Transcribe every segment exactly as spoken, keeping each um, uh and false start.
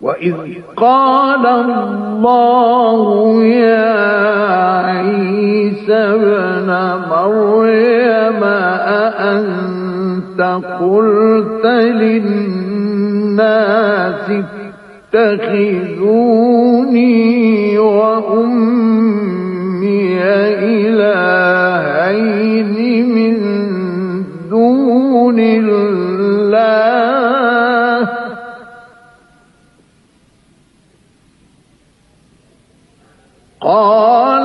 وإذ قال الله يا عيسى ابن مريم أأنت قلت للناس اتخذوني وأمي إلهين من دون الله قال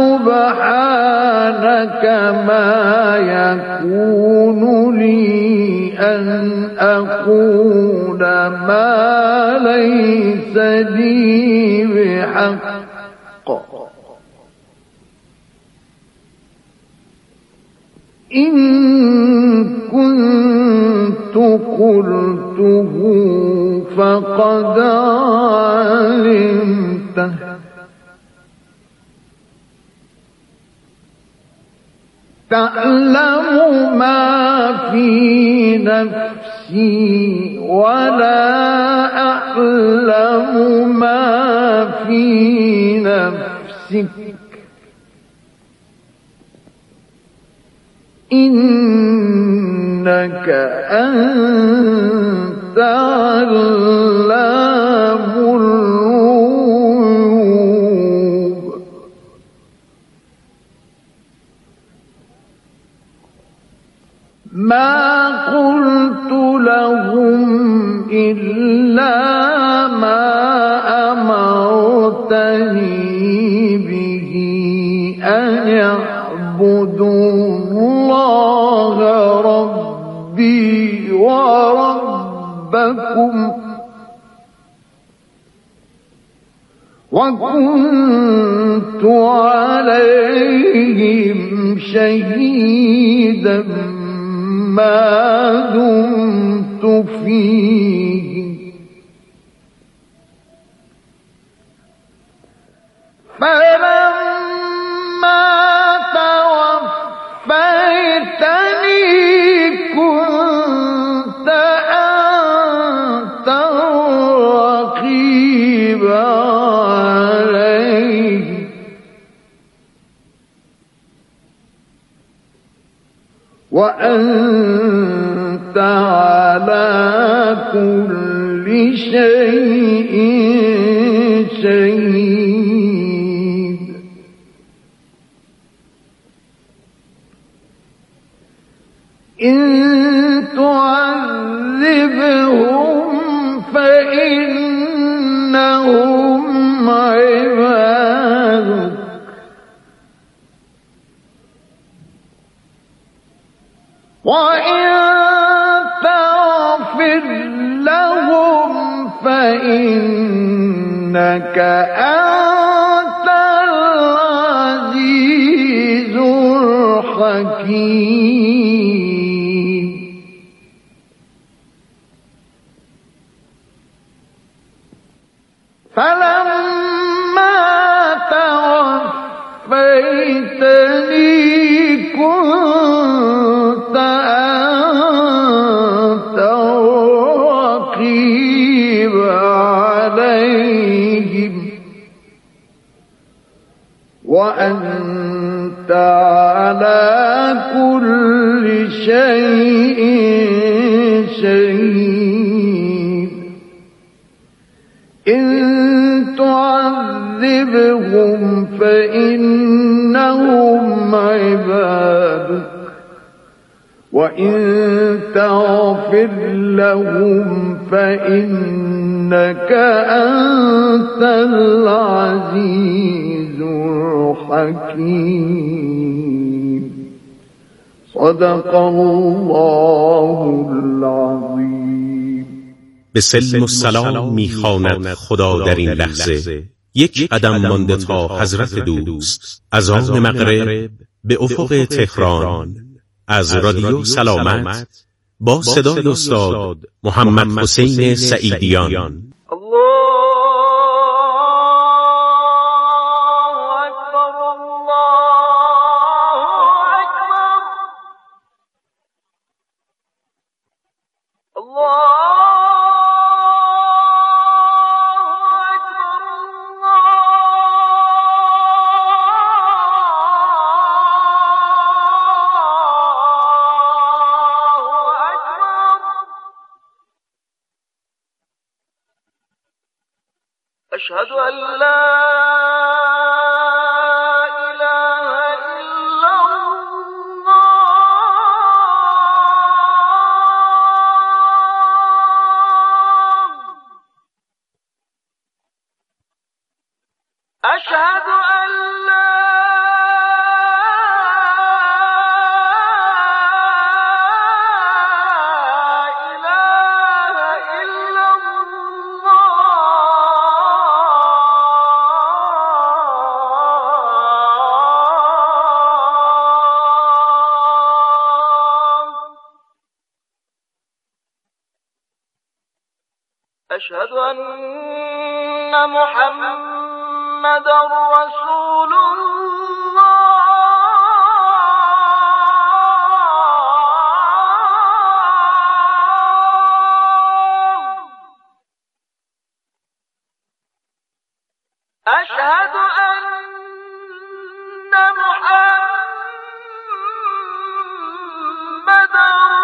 سبحانك ما يكون لي أن أقول ما ليس لي بحق إن كنت قلته فقد علمته تعلم ما في نفسي ولا أعلم ما في نفسك إنك أنت علام الغيوب ما قلت لهم إلا ما أمرتني به أن يعبدوا الله ربي وربكم وكنت عليهم شهيدا ما دمت فيه فلما توفيتني كنت أنت الرقيب عليه وأنت على كل شيء شهيد إن تعذبهم فإنهم عبادك وإن تغفر لهم فإنك أنت العزيز الحكيم فلما توفيتني كنت أنت الرقيب عليهم وأنت على كل شيء شهيد إن تعذبهم فإنهم عبادك وإن تغفر لهم فإنك أنت العزيز الحكيم صدق الله العظيم. به سلم و سلام میخواند خدا در این لحظه. یک قدم مانده تا حضرت دوست اذان مغرب به افق تهران از رادیو سلامت با صدای استاد محمد حسین سعیدیان. أشهد أن لا إله إلا الله. أشهد أن لا أشهد أن محمدًا رسول الله. أشهد أن محمدًا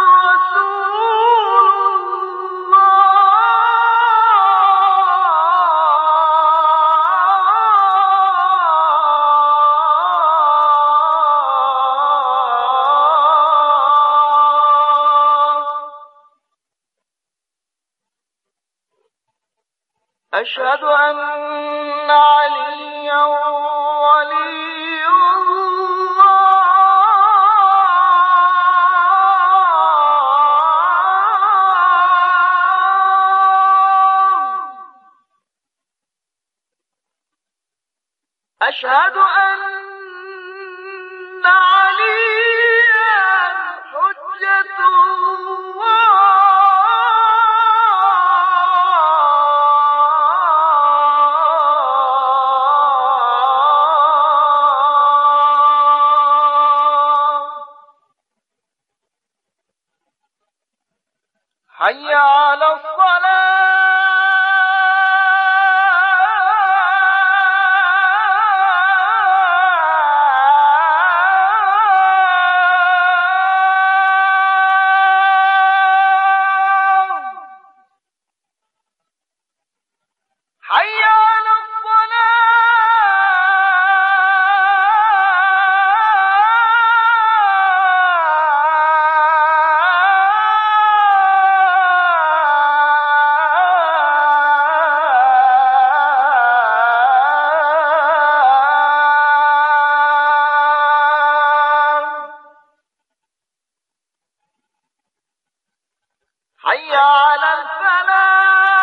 أشهد أن عليا ولي الله. أشهد أن عليا حجة الله. حي على الصلاة. حي على حي على الفلاح.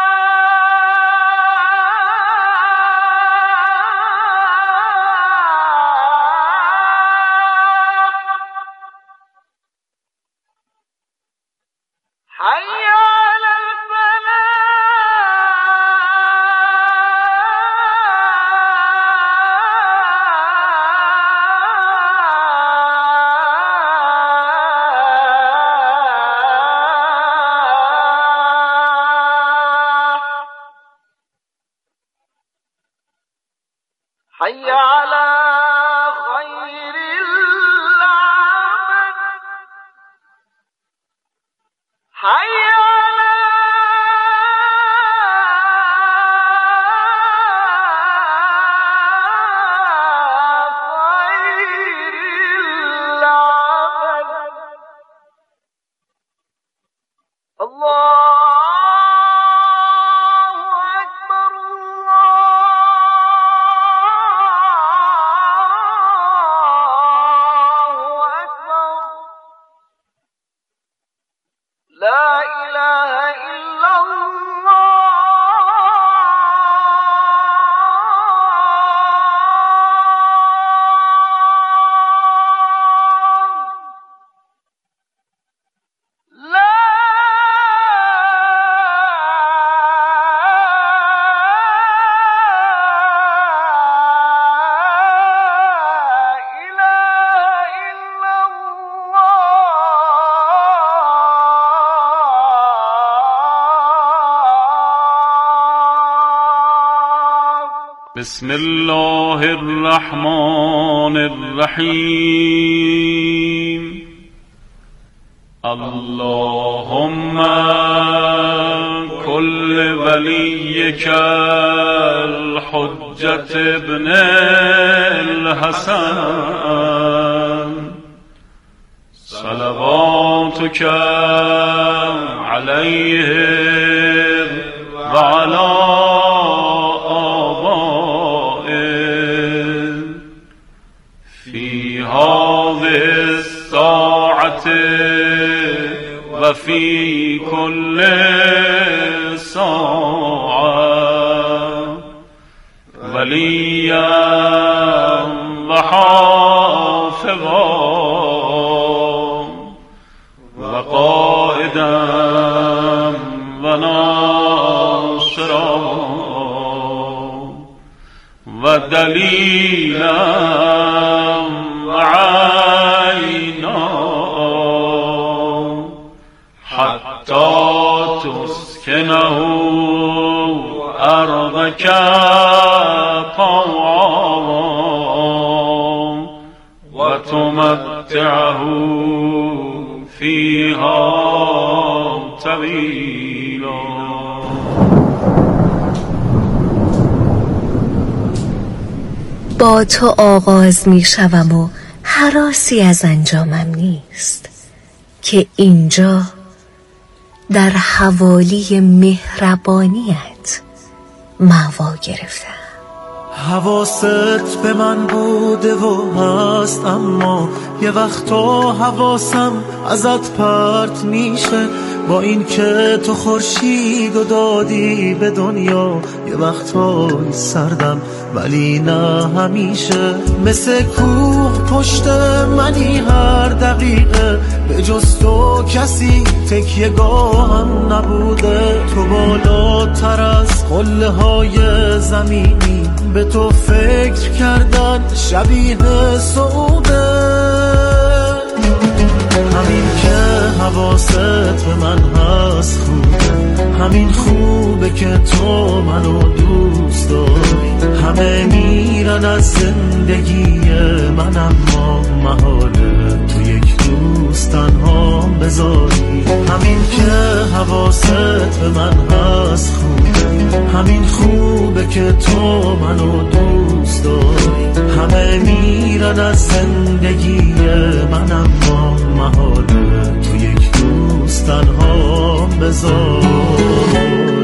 حي على حي على خير العمل. حي على خير العمل. الله لا إله إلا الله. لا إله إلا بسم الله الرحمن الرحيم. اللهم كل وليك الحجة ابن الحسن صلواتك عليه وعلى آبائه في هذه الساعة وفي كل ساعة وليا وحافظا وقائدا وناصرا ودليلا وعينا حتى تسكنه أرضك طوعا وتمتعه فيها طويلا. با تو آغاز می شوم و هراسی از انجامم نیست که اینجا در حوالی مهربانیت مأوا گرفتم. حواست به من بوده و هست، اما یه وقتا حواسم ازت پرت میشه. با این که تو خورشید و دادی به دنیا، یه وقتا سردم ولی نه همیشه. مثل کوه پشت منی هر دقیقه، به جز تو کسی تکیه گاهم نبوده. تو بالاتر از قله های زمینی، به تو فکر کردن شبیه سعوده. همین که حواست به من هست خوبه، همین خوبه که تو منو دوست داری. همه میرن از زندگی من، اما محاله تو یک روز تنها بذاری. همین که حواست به من هست خوبه، همین خوبه که تو منو دوست داری. همه میرن از زندگی من، اما محاله تو یک روز تنها بذاری.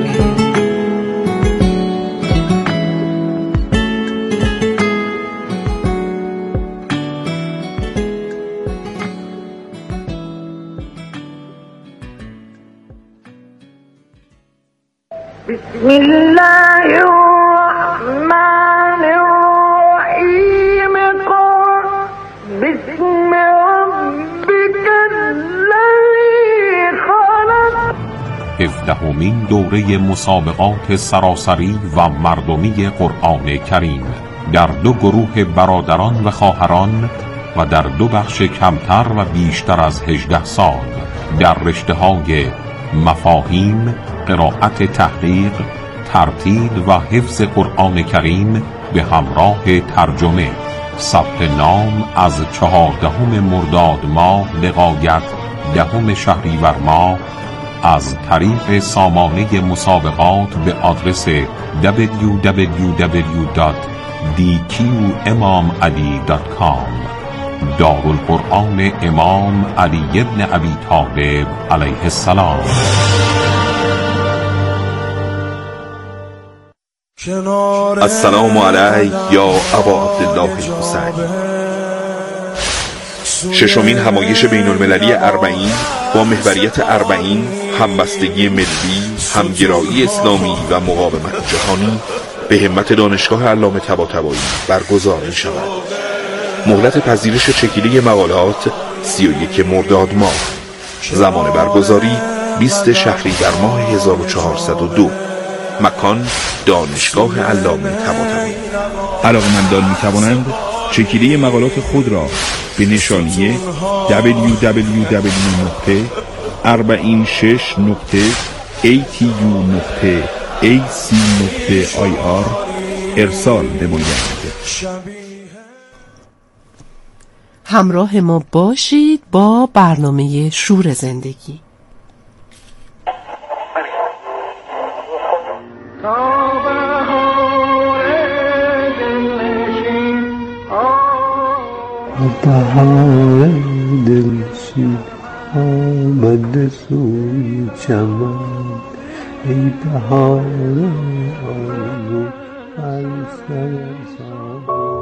بسم الله الرحمن الرحیم قل بسم ربک الذی خلق. هفدهمین دوره مسابقات سراسری و مردمی قرآن کریم در دو گروه برادران و خواهران و در دو بخش کمتر و بیشتر از هجده سال در رشته‌های مفاهیم، قرائت تحقیق، ترتیل و حفظ قرآن کریم به همراه ترجمه. ثبت نام از چهاردهم مرداد ماه لغایت دهم شهریور ماه از طریق سامانه مسابقات به آدرس دبلیو دبلیو دبلیو دات دی کیو امام علی دات کام. دارالقرآن امام علی ابن ابی طالب علیه السلام. السلام علیک یا ابا عبدالله الحسین. ششمین همایش بین المللی اربعین با محوریت اربعین، همبستگی ملی، همگرایی اسلامی و مقاومت جهانی به همت دانشگاه علامه طباطبایی برگزار می شود. مهلت پذیرش چکیده مقالات سی و یک مرداد ماه. زمان برگزاری بیست شهریور ماه هزار و چهارصد و دو. مکان دانشگاه علامه طباطبایی. علاقه‌مندان می توانند چکیده مقالات خود را به نشانی دبلیو دبلیو دبلیو نقطه اربعین شش نقطه ای تی یو نقطه ای سی نقطه آی آر ارسال نمایند. همراه ما باشید با برنامه شور زندگی. تا بهار بهار دلسوز آمده سوی چمن، ای بهار آرزو بر سر سامان.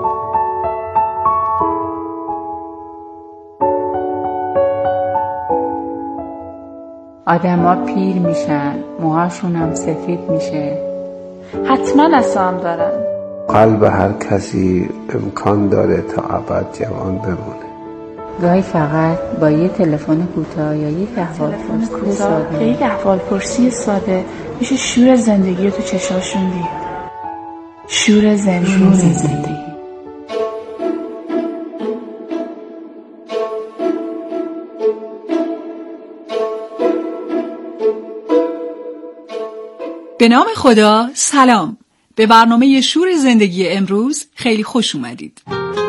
آدما پیر میشن، موهاشون هم سفید میشه، حتما عصام دارن. قلب هر کسی امکان داره تا ابد جوان بمونه. گاهی فقط با یه تلفن کوتاه یا یک احوالپرسی ساده یک احوالپرسی ساده میشه شور زندگی رو تو چشاشون دید. شور زندگی, شور زندگی. به نام خدا، سلام. به برنامه شور زندگی امروز خیلی خوش اومدید.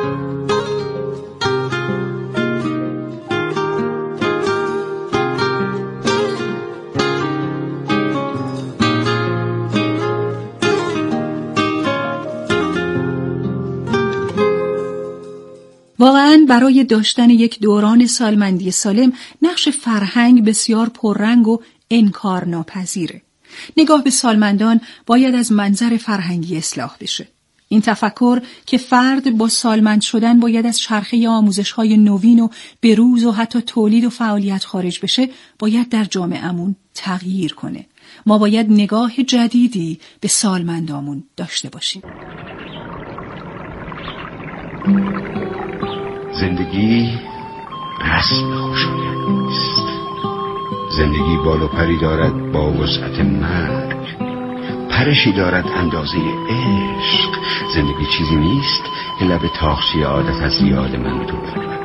واقعاً برای داشتن یک دوران سالمندی سالم نقش فرهنگ بسیار پررنگ و انکارناپذیره. نگاه به سالمندان باید از منظر فرهنگی اصلاح بشه. این تفکر که فرد با سالمند شدن باید از چرخه آموزش‌های نوین و بروز و حتی تولید و فعالیت خارج بشه، باید در جامعه‌مون تغییر کنه. ما باید نگاه جدیدی به سالمندامون داشته باشیم. زندگی رسم خوشایندی است. زندگی بال و پری دارد با وسعت مرگ، پرشی دارد اندازه عشق. زندگی چیزی نیست که لب تاخچه عادت از یاد من دور برد.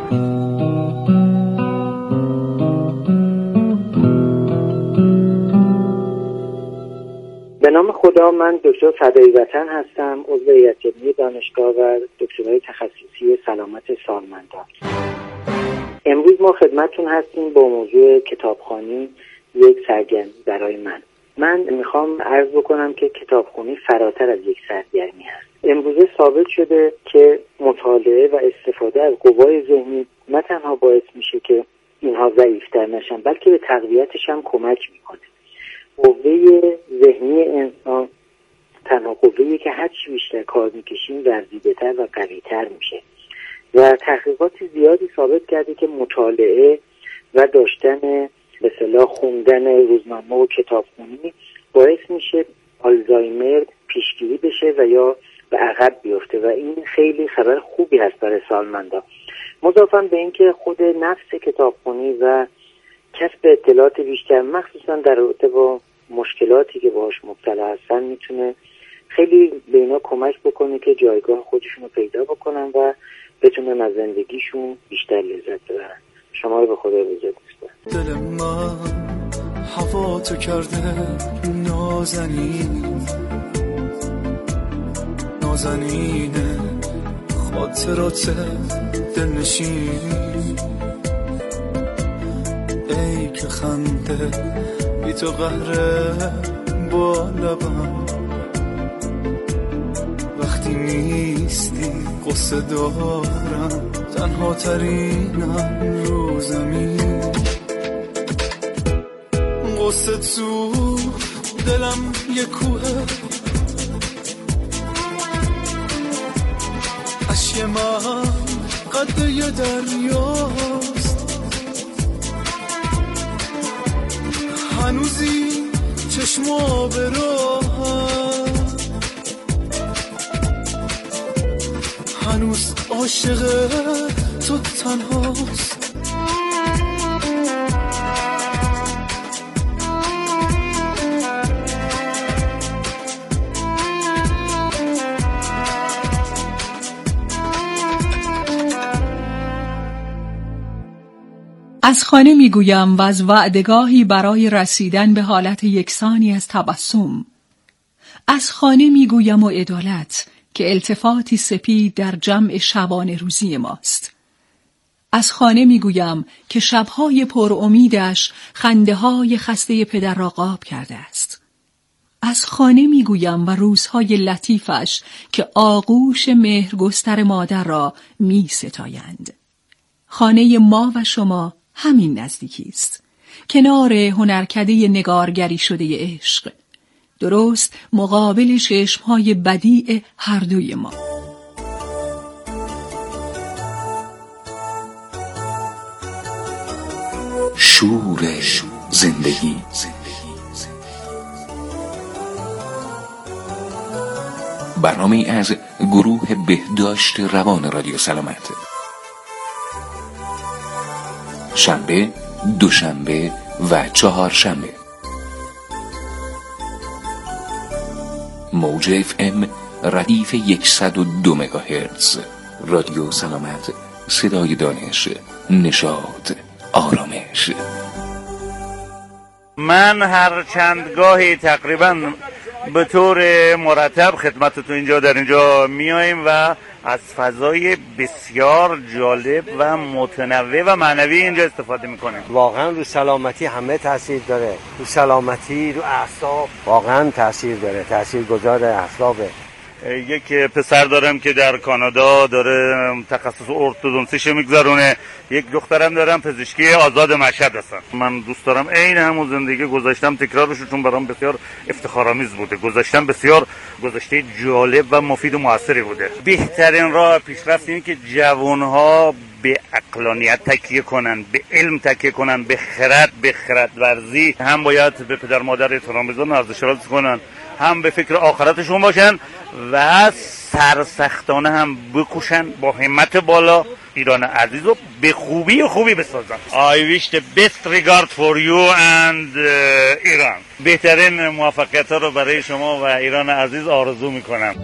به نام خدا، من دکتر فدایی وطن هستم، عضو هیئت علمی دانشگاه و دکترای تخصصی سلامت سالمندان. امروز ما خدمتتون هستیم با موضوع کتابخوانی، یک سرگرمی برای من. من میخوام عرض بکنم که کتابخوانی فراتر از یک سرگرمی هست. امروزه ثابت شده که مطالعه و استفاده از قوای ذهنی نه تنها باعث میشه که اینها ضعیفتر نشن، بلکه به تقویتش هم کمک میکنه. قوه ذهنی انسان تنها قوه‌ایه که هر چی بیشتر کار میکشیم ورزیده‌تر و قوی‌تر میشه و تحقیقات زیادی ثابت کرده که مطالعه و داشتن به اصطلاح خوندن روزنامه و کتابخوانی باعث میشه آلزایمر پیشگیری بشه و یا به عقب بیفته و این خیلی خبر خوبی هست برای سالمندان. مضافاً به اینکه خود نفس کتابخوانی و کسب اطلاعات بیشتر، مخصوصاً در رابطه با مشکلاتی که باهاش مبتلا هستن، میتونه خیلی به اینا کمک بکنه که جایگاه خودشون رو پیدا بکنن و بتونن از زندگیشون بیشتر لذت ببرن. شما رو به خدا رجوع می‌کنم. دل من هوا تو کرده نازنین، نازنینه خاطرات دلنشین. ای که خنده بی تو قهره با لبم، وقتی نیستی قصه دارم، تنها ترینم رو زمین. قصه تو دلم یه کوه، اشی من قد یه دریاست. هنوزی چشما به راهم، هنوز عاشق تو تنهاست. از خانه میگویم و از وعدگاهی برای رسیدن به حالت یکسانی از تبسم. از خانه میگویم و عدالت که التفاتی سپید در جمع شبانه روزی ماست. از خانه میگویم که شبهای پر امیدش خنده های خسته پدر را قاب کرده است. از خانه میگویم و روزهای لطیفش که آغوش مهرگستر مادر را می ستایند. خانه ما و شما همین نزدیکی است. کنار هنرکده نگارگری شده عشق، درست مقابل چشم‌های بدیع هر دوی ما. شور زندگی. برنامه از گروه بهداشت روان رادیو سلامت. شنبه، دوشنبه و چهارشنبه. موج اف ام ردیف صد و دو مگاهرتز. رادیو سلامت، صدای دانش، نشاط، آرامش. من هر چندگاهی تقریبا به طور مرتب خدمتتون اینجا در اینجا میاییم و از فضای بسیار جالب و متنوع و معنوی اینجا استفاده میکنیم. واقعا رو سلامتی همه تاثیر داره، رو سلامتی، رو اعصاب واقعا تاثیر داره، تاثیرگذار اعصابه. یک پسر دارم که در کانادا داره تخصص ارتودنسیش میگذرونه، یک دخترم دارم پزشکی آزاد مشهد هستن. من دوست دارم عین همون زندگی گذاشتم تکرارش، چون برام بسیار افتخارآمیز بوده. گذاشتم بسیار گذشته جالب و مفید و موثری بوده. بهترین راه پیشرفت اینه که جوانها به عقلانیت تکیه کنن، به علم تکیه کنن، به خرد، به خردورزی. هم باید به پدر مادر احترام بذارن، ارزش کنن، هم به فکر آخرتشون باشن و سرسختانه هم بکوشن با همت بالا ایران عزیز رو به خوبی خوبی بسازن. I wish the best regard for you and uh, ایران. بهترین موفقیت ها رو برای شما و ایران عزیز آرزو میکنم.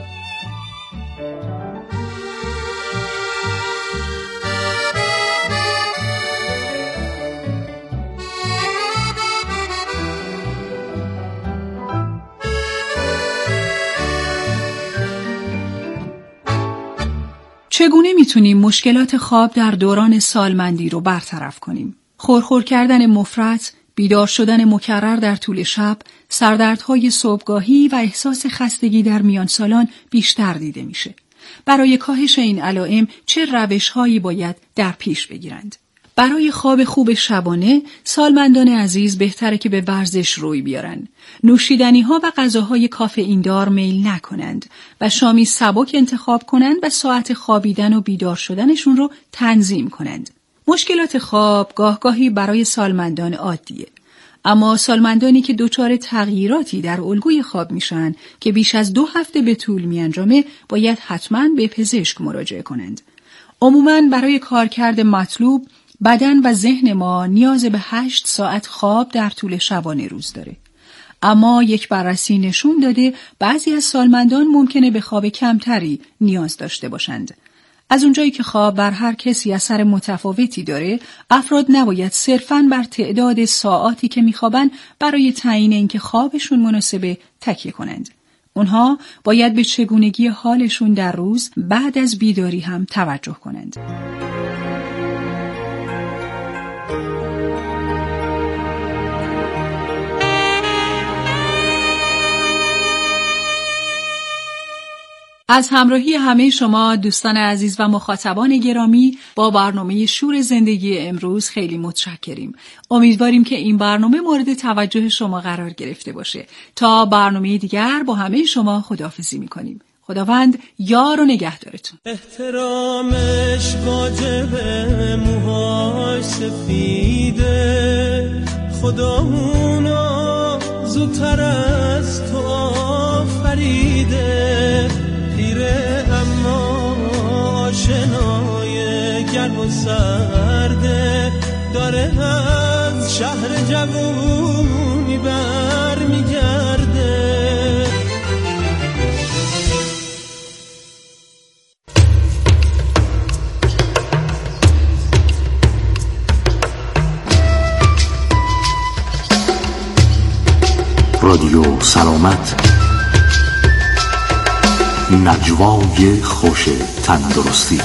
چگونه میتونیم مشکلات خواب در دوران سالمندی رو برطرف کنیم؟ خورخور کردن مفرط، بیدار شدن مکرر در طول شب، سردردهای صبحگاهی و احساس خستگی در میان سالان بیشتر دیده میشه. برای کاهش این علائم چه روش‌هایی باید در پیش بگیرند؟ برای خواب خوب شبانه، سالمندان عزیز بهتره که به ورزش روی بیارن. نوشیدنی‌ها و غذاهای کافئیندار میل نکنند و شامی سبک انتخاب کنند و ساعت خوابیدن و بیدار شدنشون رو تنظیم کنند. مشکلات خواب گاهگاهی برای سالمندان عادیه. اما سالمندانی که دچار تغییراتی در الگوی خواب میشن که بیش از دو هفته به طول میانجامه، باید حتماً به پزشک مراجعه کنند. عموماً برای کارکرد مطلوب، بدن و ذهن ما نیاز به هشت ساعت خواب در طول شبانه روز داره. اما یک بررسی نشون داده بعضی از سالمندان ممکنه به خواب کمتری نیاز داشته باشند. از اونجایی که خواب بر هر کسی اثر متفاوتی داره، افراد نباید صرفاً بر تعداد ساعاتی که میخوابن برای تعیین اینکه خوابشون مناسبه تکیه کنند. اونها باید به چگونگی حالشون در روز بعد از بیداری هم توجه کنند. از همراهی همه شما دوستان عزیز و مخاطبان گرامی با برنامه شور زندگی امروز خیلی متشکریم. امیدواریم که این برنامه مورد توجه شما قرار گرفته باشه. تا برنامه دیگر با همه شما خداحافظی می‌کنیم. خداوند یار و نگهدارتون. احترامش واجبه، موهاش سفیده، خدا اونو زودتر از تو آفریده. پیره اما آشنای گرم و سرده، داره از شهر جوونی بر میگرده. رادیو سلامت، نجوای خوش تندرستی.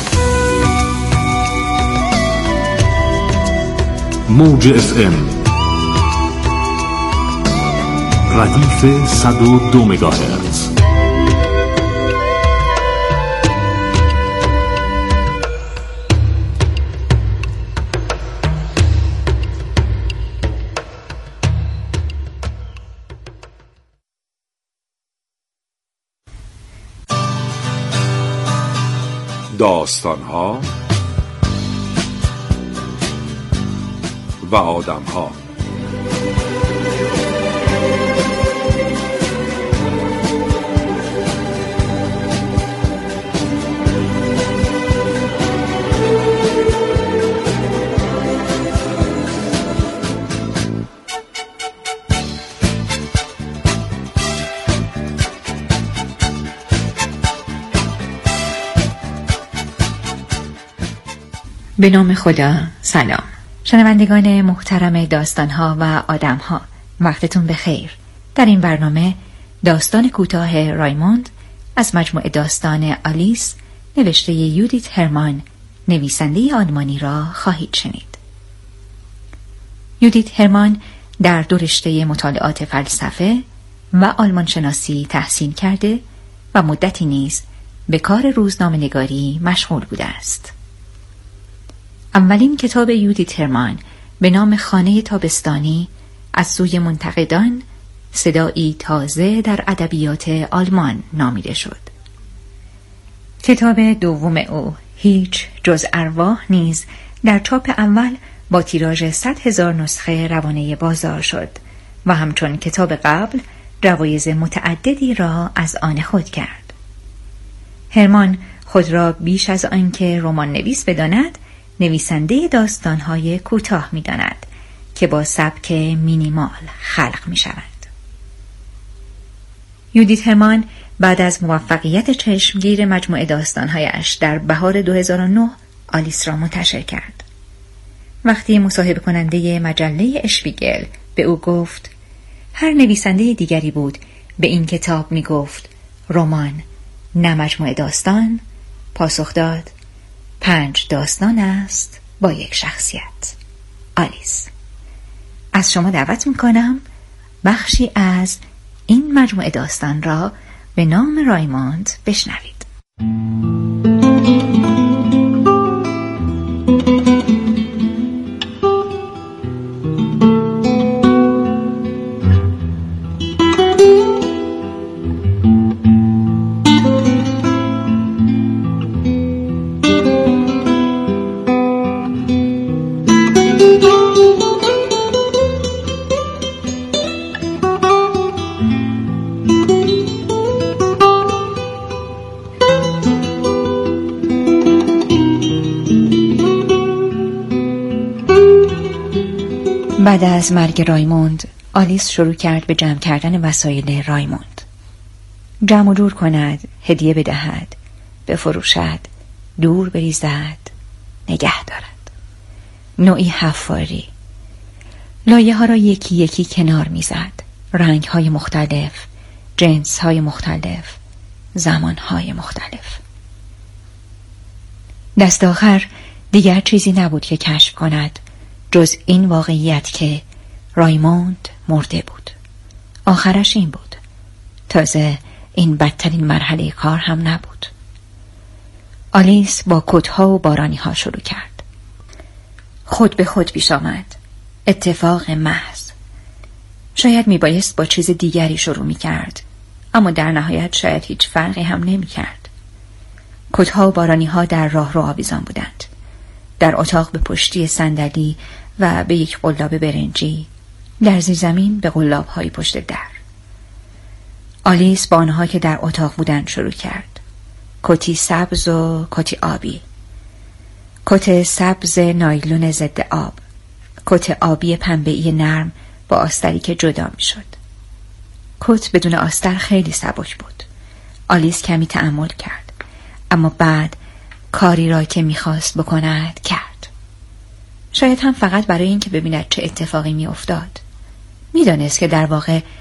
موج اف ام ردیف صد و دو مگاهرتز. داستان‌ها و آدم‌ها. به نام خدا. سلام شنوندگان محترم داستانها و آدمها، وقتتون بخیر. در این برنامه داستان کوتاه رایموند از مجموعه داستان آلیس نوشته یودیت هرمان، نویسنده آلمانی را خواهید شنید. یودیت هرمان در دو رشته مطالعات فلسفه و آلمان شناسی تحصیل کرده و مدتی نیز به کار روزنامه‌نگاری مشغول بوده است. اولین کتاب یودیت هرمان به نام خانه تابستانی از سوی منتقدان، صدایی تازه در ادبیات آلمان نامیده شد. کتاب دوم او، هیچ جز ارواح، نیز در چاپ اول با تیراژ صد هزار نسخه روانه بازار شد و همچون کتاب قبل جوایز متعددی را از آن خود کرد. هرمان خود را بیش از آنکه رمان نویس بداند، نویسنده داستان‌های کوتاه می‌داند که با سبک مینیمال خلق می‌شود. یودیت هرمان بعد از موفقیت چشمگیر مجموعه داستان‌هایش در بهار دو هزار و نه آلیس را منتشر کرد. وقتی مصاحبه کننده مجله اشپیگل به او گفت هر نویسنده دیگری بود به این کتاب می‌گفت رمان نه مجموعه داستان، پاسخ داد پنج داستان است با یک شخصیت. آلیس. از شما دعوت میکنم بخشی از این مجموعه داستان را به نام رایموند بشنوید. بعد از مرگ رایموند، آلیس شروع کرد به جمع کردن وسایل رایموند. جمع و جور کند، هدیه بدهد، بفروشد، دور بریزد، نگه دارد. نوعی حفاری. لایه ها را یکی یکی کنار میزد. رنگ های مختلف، جنس های مختلف، زمان های مختلف. دست آخر دیگر چیزی نبود که کشف کند جز این واقعیت که رایموند مرده بود. آخرش این بود. تازه این بدترین مرحله کار هم نبود. آلیس با کدها و بارانی ها شروع کرد. خود به خود پیش آمد. اتفاق محض. شاید می بایست با چیز دیگری شروع می کرد، اما در نهایت شاید هیچ فرقی هم نمی کرد. کدها و بارانی ها در راه رو آویزان بودند. در اتاق به پشتی صندلی و به یک قلاب برنجی، در زیر زمین به قلاب های پشت در. آلیس با آنها که در اتاق بودند شروع کرد. کتی سبز و کتی آبی. کت سبز نایلون ضد آب. کت آبی پنبه‌ای نرم با آستری که جدا می شد. کت بدون آستر خیلی سبک بود. آلیس کمی تأمل کرد، اما بعد کاری را که می‌خواست بکند کرد. شاید هم فقط برای اینکه ببیند چه اتفاقی می‌افتاد. می‌دانست که در واقع